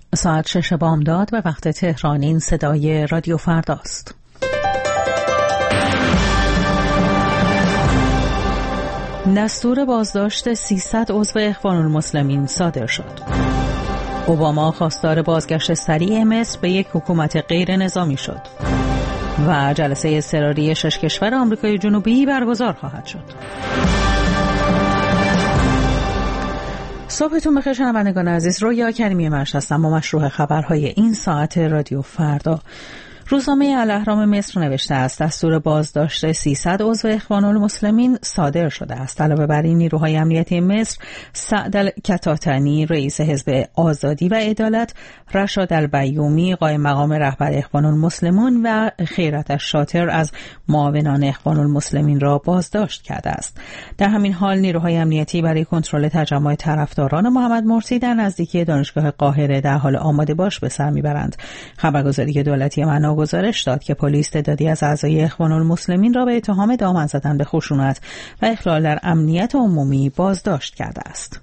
ساعت 6 بامداد به وقت تهران. این صدای رادیو فرداست. دستور بازداشت 300 عضو اخوان المسلمین صادر شد. اوباما خواستار بازگشت سریع مصر به یک حکومت غیر نظامی شد و جلسه اضطراری 6 کشور آمریکای جنوبی برگزار خواهد شد. صبحتون بخیر شنوندگان عزیز، رویا کریمی مرش هستم با مشروع خبرهای این ساعت رادیو فردا. روزنامه الاهرام مصر نوشته است دستور بازداشت 300 عضو اخوان المسلمین صادر شده است. علاوه بر این، نیروهای امنیتی مصر سعد الکتاتنی رئیس حزب آزادی و عدالت، رشاد البیومی قائم مقام رهبر اخوان المسلمین و خیرت الشاطر از معاونان اخوان المسلمین را بازداشت کرده است. در همین حال نیروهای امنیتی برای کنترل تجمع طرفداران محمد مرسی در نزدیکی دانشگاه قاهره در حال آماده باش به سر میبرند. خبرگزاری دولتی معنا گزارش داد که پلیس تعدادی از اعضای اخوان المسلمین را به اتهام دامن زدن به خشونت و اخلال در امنیت عمومی بازداشت کرده است.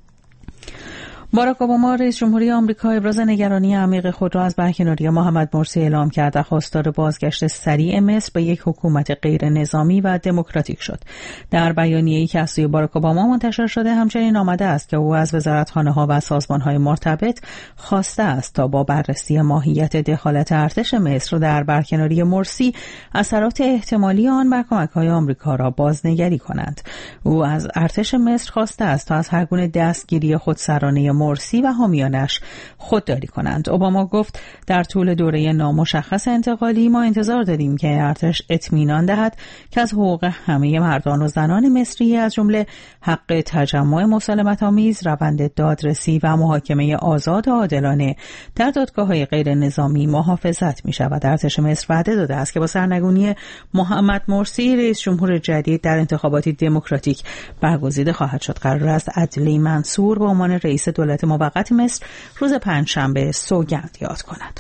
باراک اوباما رئیس جمهوری آمریکا ابراز نگرانی عمیق خود را از برکناری محمد مرسی اعلام کرد و خواستار بازگشت سریع مصر به یک حکومت غیر نظامی و دموکراتیک شد. در بیانیه‌ای که از سوی باراک اوباما منتشر شده همچنین آمده است که او از وزارتخانه‌ها و سازمان‌های مرتبط خواسته است تا با بررسی ماهیت دخالت ارتش مصر در برکناری مرسی اثرات احتمالی آن بر کمک‌های آمریکا را بازنگری کنند. او از ارتش مصر خواسته است تا از هر گونه دستگیری خودسرانه مرسی و حامیانش خودداری کنند. اوباما گفت در طول دوره نامشخص انتقالی ما انتظار داریم که ارتش اطمینان دهد که از حقوق همه مردان و زنان مصری از جمله حق تجمع مسالمت‌آمیز، روند دادرسی و محاکمه آزاد و عادلانه در دادگاه‌های غیر نظامی محافظت می‌شود. ارتش مصر وعده داده است که با سرنگونی محمد مرسی رئیس جمهور جدید در انتخاباتی دموکراتیک برگزیده خواهد شد. قرار است عدلی منصور به عنوان رئیس دولت موقت مصر روز پنجشنبه سوگند یاد کند.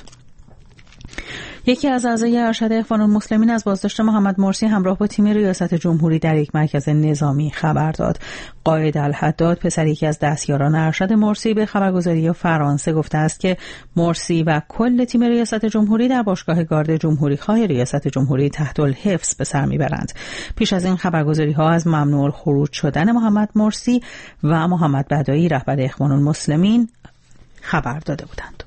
یکی از اعضای ارشد اخوان المسلمین از بازداشت محمد مرسی همراه با تیم ریاست جمهوری در یک مرکز نظامی خبر داد. قائد الحداد پسر یکی از دستیاران ارشد مرسی به خبرگزاری فرانسه گفته است که مرسی و کل تیم ریاست جمهوری در باشگاه گارد جمهوری خواه ریاست جمهوری تحت الحفظ به سر میبرند. پیش از این خبرگزاری ها از ممنوع الخروج شدن محمد مرسی و محمد بدایی رهبر اخوان المسلمین خبر داده بودند.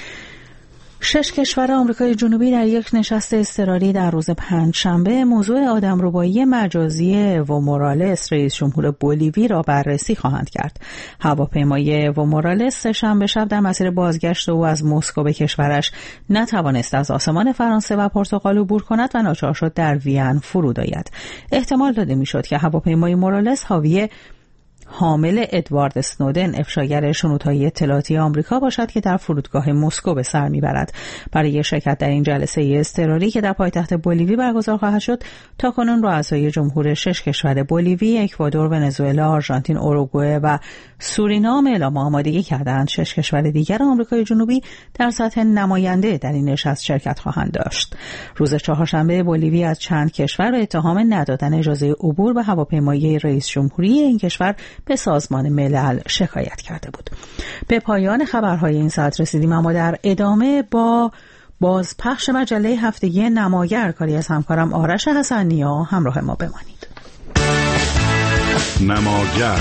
6 کشور آمریکای جنوبی در یک نشست اضطراری در روز پنجشنبه موضوع آدمربایی مجازی اِوو مورالس رئیس جمهور بولیوی را بررسی خواهند کرد. هواپیمای اِوو مورالس سه‌شنبه شب در مسیر بازگشت او از مسکو به کشورش نتوانست از آسمان فرانسه و پرتغال عبور کند و ناچار شد در وین فرود آید. احتمال داده میشد که هواپیمای مورالس حامل ادوارد اسنودن افشاگر شنودهای اطلاعاتی آمریکا باشد که در فرودگاه مسکو به سر میبرد. برای شرکت در این جلسه اضطراری که در پایتخت بولیوی برگزار خواهد شد تاکنون رؤسای جمهور 6 کشور بولیوی، اکوادور، ونزوئلا، آرژانتین، اوروگوئه و سورینام اعلام آمادگی کردند. 6 کشور دیگر آمریکای جنوبی در سطح نماینده در این نشست شرکت خواهند داشت. روز چهارشنبه بولیوی از چند کشور به اتهام ندادن اجازه عبور به هواپیمای رئیس جمهوری این کشور به سازمان ملل شکایت کرده بود. به پایان خبرهای این ساعت رسیدیم، اما در ادامه با بازپخش مجله هفتگی نماگر کاری از همکارم آرش حسنیا همراه ما بمانید. نماگر،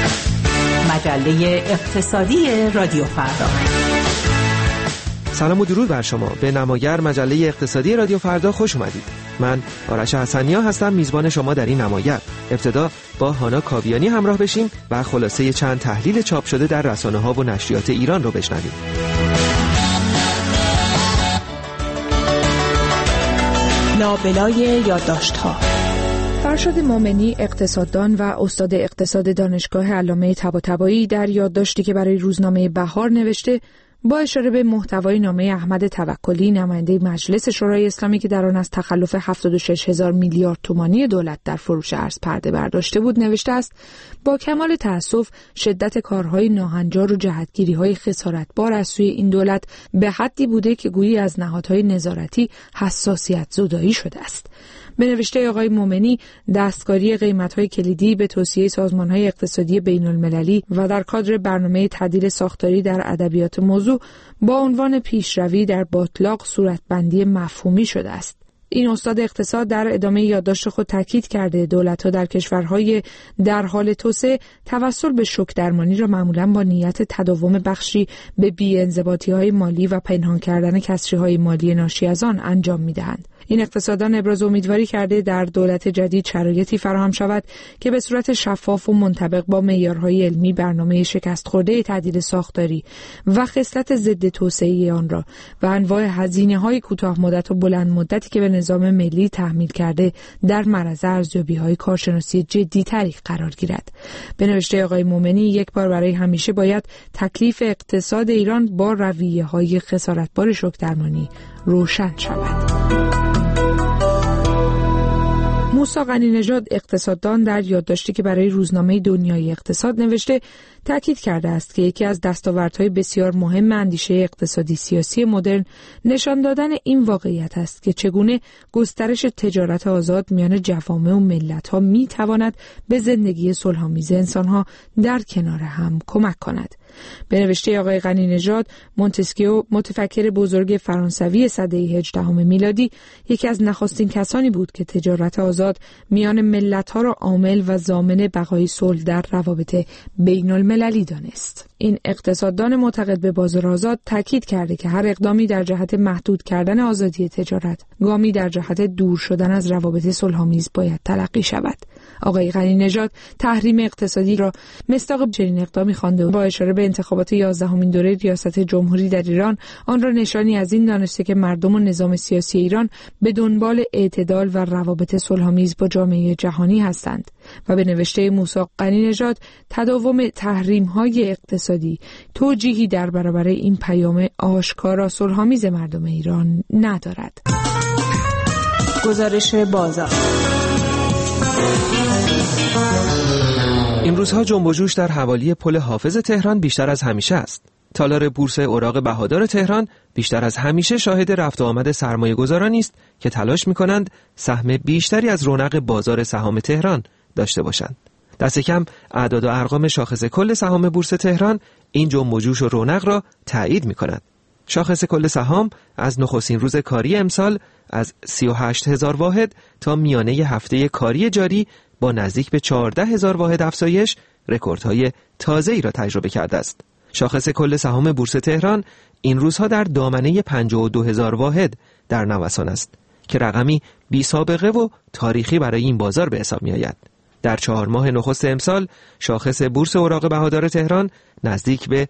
مجله اقتصادی رادیو فردا. سلام و درود بر شما. به نماگر، مجله اقتصادی رادیو فردا خوش اومدید. من آرش حسنیا هستم، میزبان شما در این نماگر. ابتدا با هانا کاویانی همراه بشیم و خلاصه چند تحلیل چاپ شده در رسانه‌ها و نشریات ایران رو بشنویم. لابلای یادداشت‌ها. فرشاد مومنی، اقتصاددان و استاد اقتصاد دانشگاه علامه طباطبایی، در یادداشتی که برای روزنامه بهار نوشته با اشاره به محتوای نامه احمد توکلی، نماینده مجلس شورای اسلامی که در آن از تخلف 76,000 میلیارد تومانی دولت در فروش ارز پرده برداشته بود، نوشته است: با کمال تأسف شدت کارهای ناهنجار و جهتگیری‌های خسارتبار از سوی این دولت به حدی بوده که گویی از نهادهای نظارتی حساسیت زدایی شده است. به نوشته آقای مومنی، دستکاری قیمت‌های کلیدی به توصیه سازمان‌های اقتصادی بین‌المللی و در کادر برنامه تعدیل ساختاری در ادبیات موضوع با عنوان پیشروی در باطلاق صورتبندی مفهومی شده است. این استاد اقتصاد در ادامه یادداشت خود تاکید کرده دولت‌ها در کشورهای در حال توسعه توسل به شوک درمانی را معمولاً با نیت تداوم بخشی به بی‌انضباطی‌های مالی و پنهان کردن کسری‌های مالی ناشی از آن انجام می‌دهند. این اقتصاددان ابراز امیدواری کرده در دولت جدید شرایطی فراهم شود که به صورت شفاف و منطبق با معیارهای علمی برنامه شکست خورده تعدیل ساختاری و خصلت ضد توسعه آن را و انواع هزینه‌های کوتاه مدت و بلند مدتی که به نظام ملی تحمیل کرده در معرض ارزیابی‌های کارشناسی جدی‌تری قرار گیرد. به نوشته آقای مومنی، یک بار برای همیشه باید تکلیف اقتصاد ایران با رویه‌های خسارتبار شوک درمانی روشن شود. موسی غنی‌نژاد اقتصاددان در یادداشتی که برای روزنامه دنیای اقتصاد نوشته تاکید کرده است که یکی از دستاوردهای بسیار مهم اندیشه اقتصادی سیاسی مدرن نشان دادن این واقعیت است که چگونه گسترش تجارت آزاد میان جوامع و ملت‌ها می‌تواند به زندگی صلح‌آمیز انسان‌ها در کنار هم کمک کند. به نوشته آقای غنی‌نژاد، مونتسکیو متفکر بزرگ فرانسوی سده 18 میلادی یکی از نخستین کسانی بود که تجارت آزاد میان ملت‌ها را عامل و ضامن بقای صلح در روابط بین‌المللی دانست. این اقتصاددان معتقد به بازار آزاد تاکید کرده که هر اقدامی در جهت محدود کردن آزادی تجارت، گامی در جهت دور شدن از روابط صلح‌آمیز باید تلقی شود. آقای غنی‌نژاد تحریم اقتصادی را مصداق چنین اقدامی خوانده و با اشاره به انتخابات 11مین دوره ریاست جمهوری در ایران آن را نشانی از این دانسته که مردم و نظام سیاسی ایران به دنبال اعتدال و روابط صلح‌آمیز با جامعه جهانی هستند و به نوشته موسی غنی‌نژاد تداوم تحریم‌های اقتصادی توجیهی در برابر این پیام آشکارا صلح‌آمیز مردم ایران ندارد. گزارش بازار. این روزها جنب و جوش در حوالی پل حافظ تهران بیشتر از همیشه است. تالار بورس اوراق بهادار تهران بیشتر از همیشه شاهد رفت و آمد سرمایه‌گذارانی است که تلاش می‌کنند سهم بیشتری از رونق بازار سهام تهران داشته باشند. دست کم اعداد و ارقام شاخص کل سهام بورس تهران این جنب و جوش و رونق را تایید می‌کند. شاخص کل سهام از نخستین روز کاری امسال از 38,000 واحد تا میانه هفته کاری جاری با نزدیک به 14,000 واحد افزایش رکوردهای تازه‌ای را تجربه کرده است. شاخص کل سهام بورس تهران این روزها در دامنه 52,000 واحد در نوسان است که رقمی بی سابقه و تاریخی برای این بازار به حساب می‌آید. در 4 ماه نخست امسال شاخص بورس اوراق بهادار تهران نزدیک به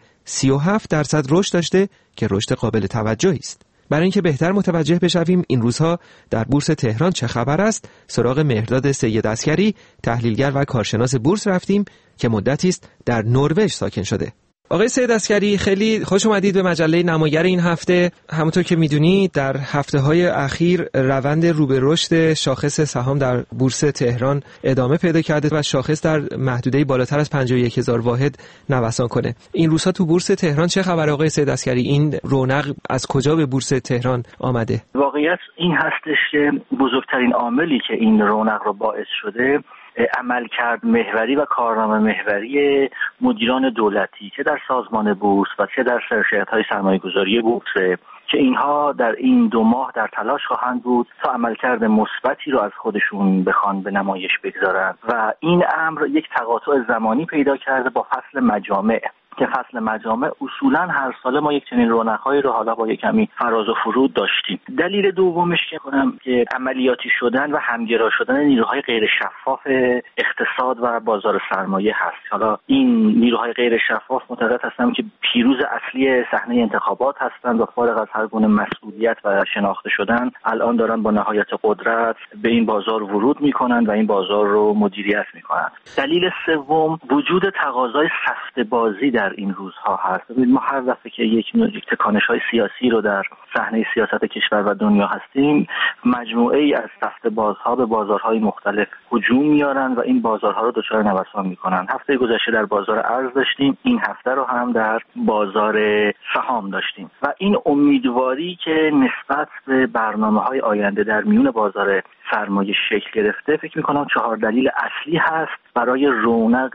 37% رشد داشته که رشد قابل توجهی است. برای اینکه بهتر متوجه بشویم این روزها در بورس تهران چه خبر است، سراغ مهرداد سید عسکری، تحلیلگر و کارشناس بورس رفتیم که مدتی است در نروژ ساکن شده. آقای سید عسکری، خیلی خوش اومدید به مجله نمایر این هفته. همونطور که میدونید در هفته‌های اخیر روند رو به رشد شاخص سهام در بورس تهران ادامه پیدا کرده و شاخص در محدوده بالاتر از 51,000 واحد نوسان کنه. این روزها تو بورس تهران چه خبر آقای سید عسکری؟ این رونق از کجا به بورس تهران آمده؟ واقعیت این هستش که بزرگترین عاملی که این رونق رو باعث شده عملکرد محوری و کارنامه محوری مدیران دولتی که در سازمان بورس و چه در شرکت‌های سرمایه‌گذاری بورس که اینها در این 2 ماه در تلاش خواهند بود تا عملکرد مثبتی رو از خودشون بخوان به نمایش بگذارن و این امر یک تقاطع زمانی پیدا کرده با فصل مجامع که فصل مجامع اصولاً هر ساله ما یک چنین رونق‌هایی رو حالا با یک کمی فراز و فرود داشتیم. دلیل دومش که عملیاتی شدن و همگرا شدن نیروهای غیر شفاف اقتصاد و بازار سرمایه هست. حالا این نیروهای غیر شفاف معتقد هستم که پیروز اصلی صحنه انتخابات هستند و فارغ از هر گونه مسئولیت و شناخته شدن الان دارن با نهایت قدرت به این بازار ورود میکنن و این بازار رو مدیریت میکنن. دلیل سوم وجود تقاضای سفته بازی در این روزها هست. ما هر دفعه که یک تکانش‌های سیاسی رو در صحنه سیاست کشور و دنیا هستیم، مجموعه ای از سفته بازها به بازارهای مختلف هجوم میارن و این بازارها رو دچار نوسان میکنن. هفته گذشته در بازار ارز داشتیم، این هفته رو هم در بازار سهام داشتیم و این امیدواری که نسبت به برنامه‌های آینده در میون بازار سرمایه شکل گرفته، فکر می‌کنم 4 دلیل اصلی هست برای رونق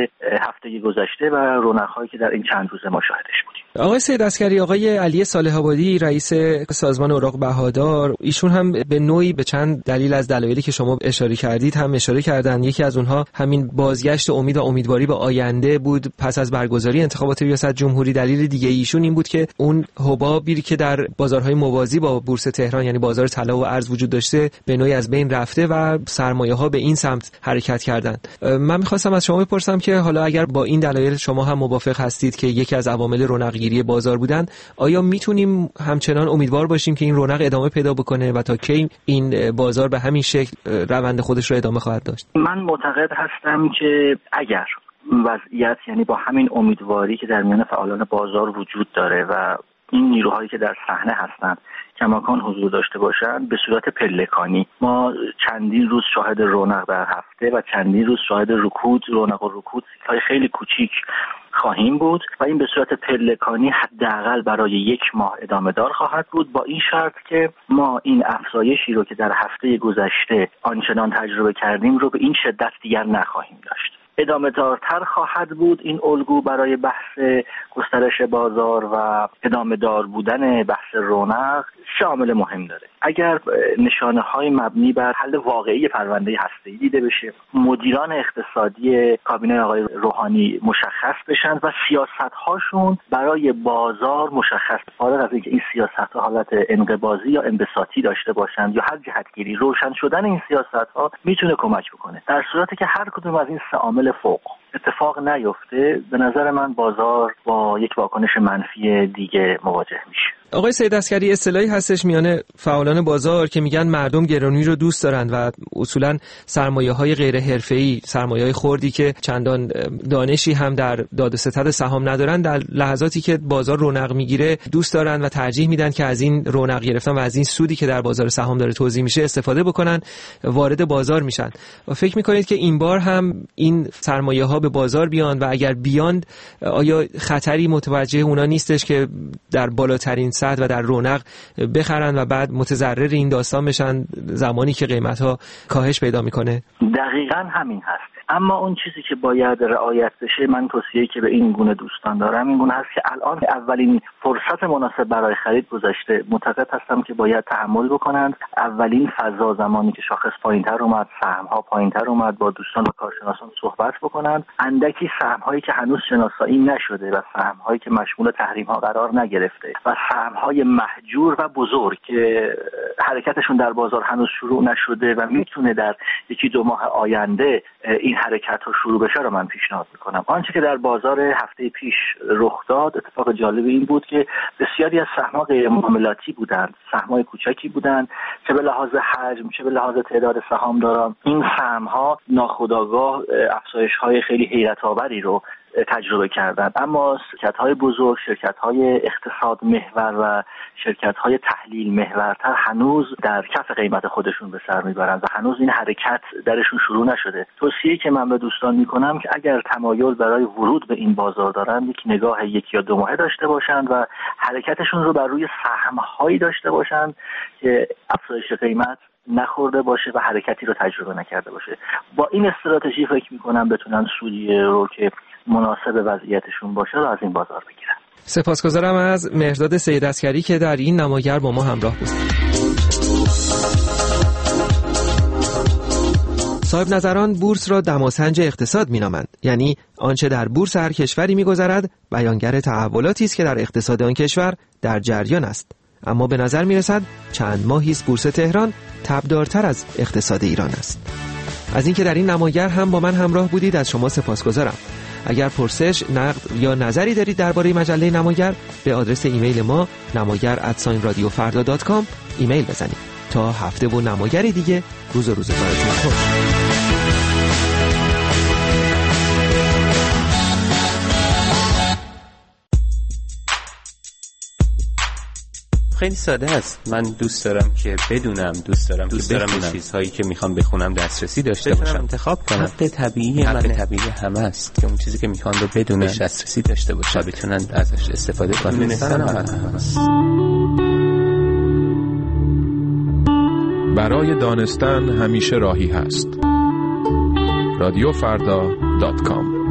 هفته گذشته و رونق‌هایی که در این چند روز ما شاهدش بودیم. آقای سید عسکری، آقای علی صالح آبادی رئیس سازمان اوراق بهادار، ایشون هم به نوعی به چند دلیل از دلایلی که شما اشاره کردید هم اشاره کردن. یکی از اونها همین بازگشت امید و امیدواری به آینده بود پس از برگزاری انتخابات ریاست جمهوری. دلیل دیگه ایشون این بود که اون حبابی که در بازارهای موازی با بورس تهران یعنی بازار طلا و ارز وجود داشته به نوعی از بین رفته و سرمایه‌ها به این سمت حرکت کردن. من می‌خواستم از شما بپرسم که حالا اگر با این دلایل شما هم موافق هستید که یکی از عوامل رونق‌گیری بازار بودن، آیا میتونیم همچنان امیدوار باشیم که این رونق ادامه پیدا بکنه و تا کی این بازار به همین شکل روند خودش رو ادامه خواهد داشت؟ من معتقد هستم که اگر وضعیت یعنی با همین امیدواری که در میان فعالان بازار وجود داره و این نیروهایی که در صحنه هستند کماکان حضور داشته باشند، به صورت پلکانی ما چندین روز شاهد رونق در هفته و چندین روز شاهد رونق و رکود های خیلی کوچیک خواهیم بود و این به صورت پلکانی حداقل برای 1 ماه ادامه دار خواهد بود، با این شرط که ما این افزایشی رو که در هفته گذشته آنچنان تجربه کردیم رو به این شدت دیگر نخواهیم داشت. ادامه دارتر خواهد بود این الگو برای بحث گسترش بازار و ادامه دار بودن بحث رونق. سه عامل مهم داره. اگر نشانه‌های مبنی بر حل واقعی پرونده هسته‌ای دیده بشه، مدیران اقتصادی کابینه آقای روحانی مشخص بشن و سیاست‌هاشون برای بازار مشخص، فارغ از اینکه این سیاست‌ها حالت انقباضی یا انبساطی داشته باشند یا هر جهتگیری، روشن شدن این سیاست‌ها میتونه کمک بکنه. در صورتی که هر کدوم از این سه عامل فوق اتفاق نیفته، به نظر من بازار با یک واکنش منفی دیگه مواجه میشه. آقای سید عسکری، اصطلاحی هستش میان فعالان بازار که میگن مردم گرانی رو دوست دارن و اصولا سرمایه‌های غیر حرفه‌ای، سرمایه‌های خردی که چندان دانشی هم در داد و ستد سهام ندارن، در لحظاتی که بازار رونق میگیره دوست دارن و ترجیح میدن که از این رونق گرفتن و از این سودی که در بازار سهام داره توزیع میشه استفاده بکنن، وارد بازار میشن. و فکر میکنید که این بار هم این سرمایه‌ها به بازار بیان و اگر بیاند آیا خطری متوجه اونا نیستش که در بالاترین سطح و در رونق بخرن و بعد متضرر این داستان بشن زمانی که قیمت‌ها کاهش پیدا میکنه؟ دقیقاً همین هست. اما اون چیزی که باید رعایت بشه، من توصیه‌ای که به این گونه دوستان دارم این گونه هست که الان اولین فرصت مناسب برای خرید گذشته. معتقد هستم که باید تحمل بکنند. اولین فضا زمانی که شاخص پایین‌تر اومد، سهم‌ها پایین‌تر اومد، با دوستان و کارشناسان صحبت بکنند. اندکی سهم‌هایی که هنوز شناسایی نشده و سهم‌هایی که مشمول تحریم‌ها قرار نگرفته و سهم‌های محجور و بزرگ که حرکتشون در بازار هنوز شروع نشده و میتونه در 1-2 ماه آینده این حرکت ها شروع بشه رو من پیشنهاد میکنم. آنچه که در بازار هفته پیش رخ داد، اتفاق جالب این بود که بسیاری از سهم‌ها غیر معاملاتی بودند، سهم‌های کوچکی بودند، چه به لحاظ حجم چه به لحاظ تعداد سهامداران. این سهم‌ها ناخودآگاه افزایش‌های خیلی حیرت آوری رو تجربه کردن، اما شرکت‌های بزرگ، شرکت‌های اقتصاد محور و شرکت‌های تحلیل محورتر هنوز در کف قیمت خودشون به سر میبرند و هنوز این حرکت درشون شروع نشده. توصیه‌ای که من به دوستان میکنم که اگر تمایل برای ورود به این بازار دارن، یک نگاه 1 یا 2 ماهه داشته باشند و حرکتشون رو بر روی سهم‌هایی داشته باشند که افزایش قیمت نخورده باشه و حرکتی رو تجربه نکرده باشه. با این استراتژی فکر میکنم بتونن سودی رو که مناسب وضعیتشون باشه رو از این بازار بگیرن. سپاسگزارم از مهرداد سید عسکری که در این نماگر با ما همراه بود. صاحب نظران بورس را دماسنج اقتصاد می‌نامند، یعنی آنچه در بورس هر کشوری می‌گذرد بیانگر تحولاتی است که در اقتصاد آن کشور در جریان است. اما به نظر می‌رسد چند ماهی است بورس تهران تبدارتر از اقتصاد ایران است. از اینکه در این نماگر هم با من همراه بودید از شما سپاسگزارم. اگر پرسش، نقد یا نظری دارید درباره مجله نماگر به آدرس ایمیل ما namagar@radiofarda.com ایمیل بزنید. تا هفته و نماگری دیگه، روزگارتون خوش. خیلی ساده است. من دوست دارم که بدونم، دوست دارم به چیزهایی که میخوام بخونم دسترسی داشته باشم، انتخاب کنم. حق طبیعی همه است که اون چیزی که میخوان رو بدونن، دسترسی داشته باشن و بتونن ازش استفاده کنن. برای دانستن همیشه راهی هست. رادیوفردا.com